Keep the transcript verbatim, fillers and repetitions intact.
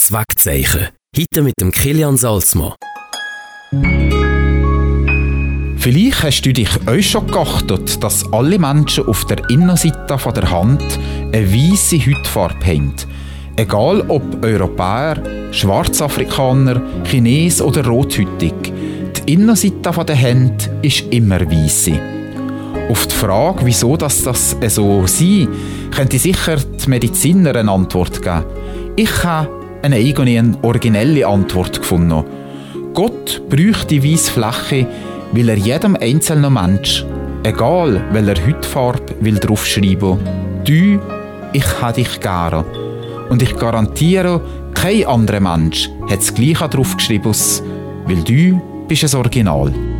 Das Wegzeichen. Heute mit dem Kilian Salzmann. Vielleicht hast du dich auch schon geachtet, dass alle Menschen auf der Innenseite von der Hand eine weisse Hautfarbe haben. Egal ob Europäer, Schwarzafrikaner, Chines oder Rothäutig. Die Innenseite von der Hände ist immer weisse. Auf die Frage, wieso das, das so sei, könnte sicher die Mediziner eine Antwort geben. Ich habe eine eigene, originelle Antwort gefunden. Gott bräuchte die weisse Fläche, weil er jedem einzelnen Mensch, egal welcher Hautfarbe, will draufschreiben: Du, ich habe dich gerne. Und ich garantiere, kein anderer Mensch hat das Gleiche draufgeschrieben, weil du bist ein Original.